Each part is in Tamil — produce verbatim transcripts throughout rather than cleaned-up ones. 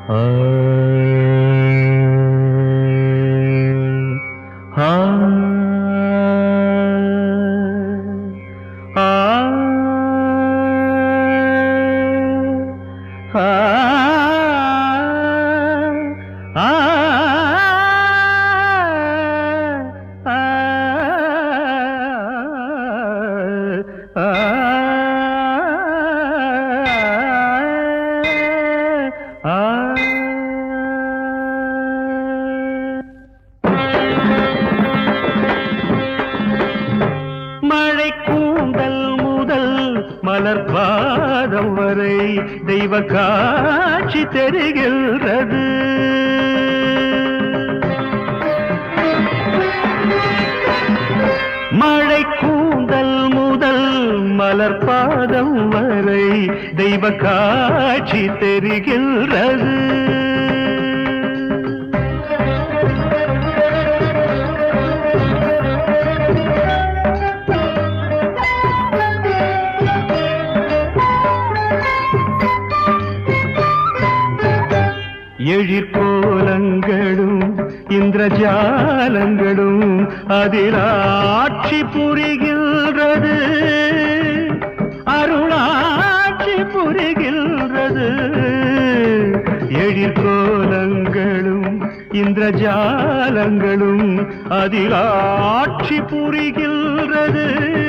ஆ ஆ ஆ ஆ மழை கூந்தல் முதல் மலர் பாதம் வரை தெய்வ காட்சி தெரிகின்றது. மழை கூந்தல் முதல் மலர் பாதம் வரை தெய்வ காட்சி தெரிகின்றது. எழிற்கோலங்களும் இந்திரஜாலங்களும் அதில் ஆட்சி புரிகின்றது, அருளாட்சி புரிகின்றது. எழிற்கோலங்களும் இந்திரஜாலங்களும் அதில் ஆட்சி புரிகின்றது,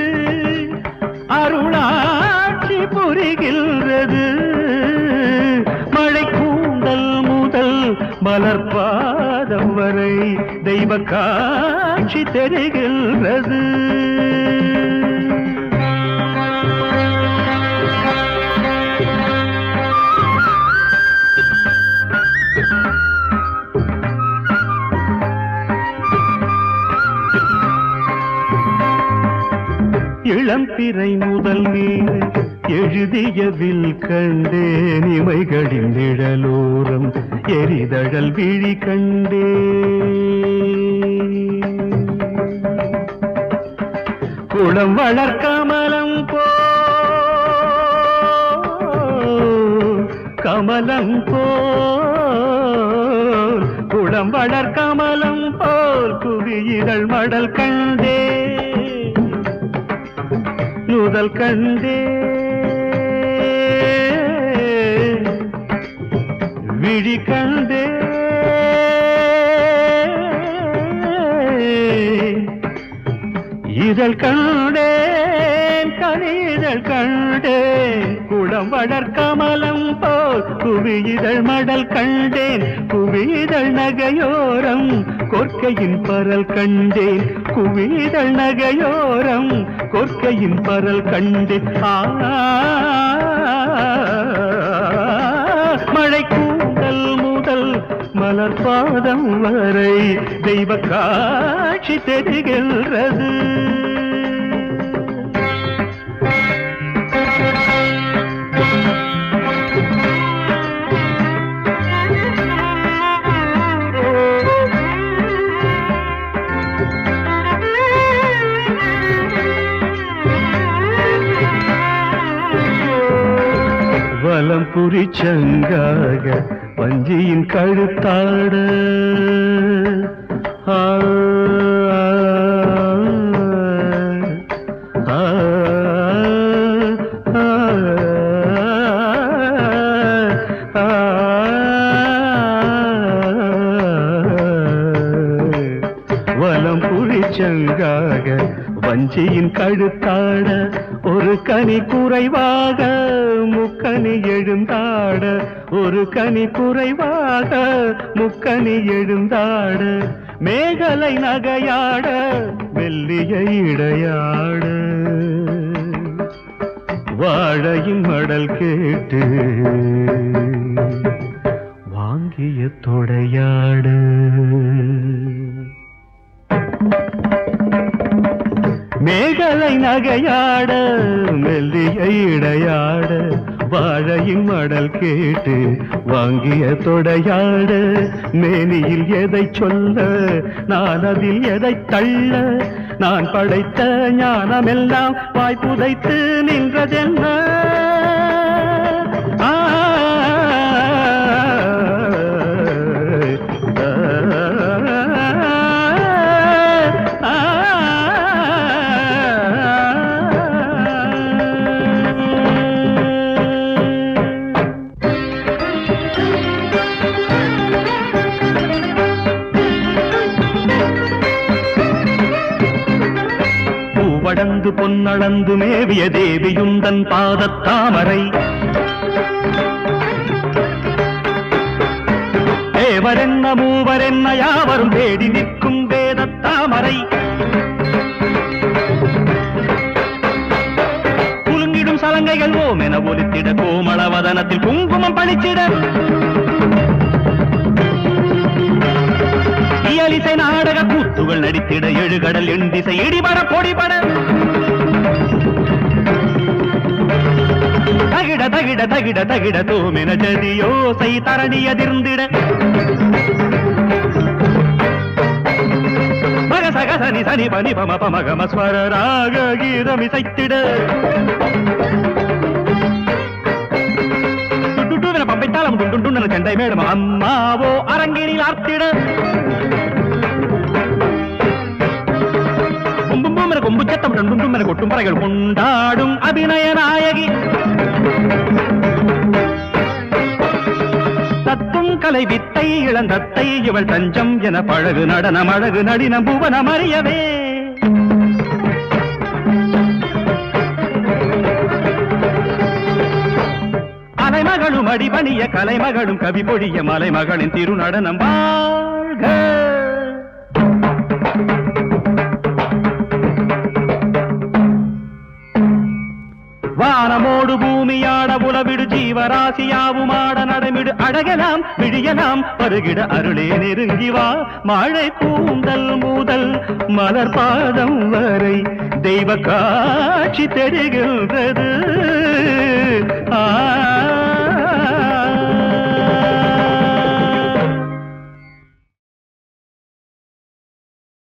அருளாட்சி புரிகின்றது. மழை கூந்தல் முதல் மலர் பாதம் வரை தெய்வ காட்சி தெரிகின்றது. இளம்பிறை முதல் நீர் எழுதியவில் கண்டேன், இமைகளின் நிழலோரம் எரிதழல் விழி கண்டே. குளம் வளர்கமலம் போ கமலம் போல், குளம் வளர்கமலம் போல் குவியிதழ் மடல் கண்டே, நுதல் கண்டே. விழி கண்டே, இதழ் கண்டேன், கனிதழ் கண்டேன். குளம் வளர்கமலம் போல் குவியிதழ் மடல் கண்டேன், குவியிதழ் நகையோரம் கொற்கையின் பரல் கண்டேன், குவியிதழ் நகையோரம் கொற்கையின் பரல் கண்டேன். ஆ மழை கூந்தல் முதல் மலர் பாதம் வரை தெய்வ காட்சி தெரிகின்றது. வலம் புரி சங்காக வஞ்சியின் கழுத்தாட, ஆ ஆ ஆ வலம் புரி சங்காக வஞ்சியின் கழுத்தாட, ஒரு கனி குறைவாக முக்கனி எழுந்தாட, ஒரு கனி குறைவாக முக்கனி எழுந்தாட. மேகலை நகையாட மெல்லிய இடையாட, வாழையின் மடல் கேட்டு வாங்கிய தொடையாட. மேகலை நகையாட மெல்லிய இடையாட, வாழையின் மடல் கேட்டு வாங்கிய தொடையாட. மேனியில் எதை சொல்ல நான் அதில் எதை தள்ள, நான் படைத்த ஞானமெல்லாம் வாய்ப்புதைத்து நின்றதென்ன. ஆ அளந்து மேவிய தேவியுந்தன் பாதத்தாமரை தேவரென்ன மூவரென்ன யாவரும் தேடி நிற்கும் வேதத்தாமரை குலுங்கிடும் சலங்கைகள் ஓம் என ஒலித்திட கோமளவதனத்தில் குங்குமம் பளிச்சிட இயலிசை நாடக கூத்துகள் நடித்திட எழுகடல் எண்டிசை இடிபட பொடிபட தகிட தகிட தகிட தகிட தோமென ஜதியோசை தரணி அதிர்ந்திட மகசக சனி சனி பனி பம பமகம ஸ்வர ராக கீதமிசைத்திட பம்பைத்தாளம் துண்டுண்டு செண்டை மேடம் அம்மாவோ அரங்கினில் ஆர்த்திட கொம்பு சத்தம் ரெண்டும் என கொட்டும் பறைகள் கொண்டாடும் அபிநய நாயகி தத்தும் கலை வித்தை இளந்தத்தை இவள் தஞ்சம் என பழகு நடனம் அழகு நடினம் புவனம் அறியவே அலைமகளும் அடிபணிய கலைமகளும் கவி பொழிய மலைமகளின் திருநடனம் வாழ்க. வானமோடு பூமியாட புலவிடு ஜீவராசியாவுமாட நடமிடு அழகலாம் விழியலாம் பருகிட அருளே நெருங்கி வா மழை கூந்தல் முதல் மலர் பாதம் வரை தெய்வ காட்சி தெரிகின்றது. ஆ